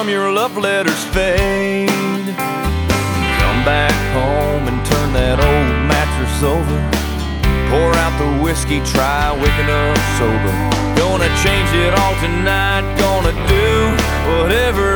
from your love letters fade. Come back home and turn that old mattress over. Pour out the whiskey, try waking up sober. Gonna change it all tonight, gonna do whatever